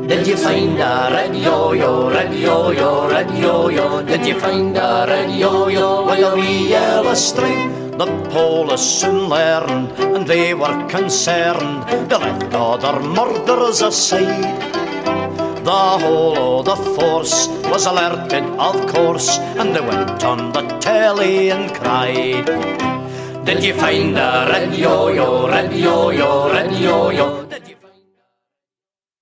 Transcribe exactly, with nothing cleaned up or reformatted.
Did you find a red yo-yo, red yo-yo, red yo-yo? Did you find a red yo-yo with a wee yellow string? The police soon learned, and they were concerned. They left other murderers aside. The whole of the force was alerted, of course, and they went on the telly and cried. Did you find a red yo-yo, red yo-yo, red yo-yo?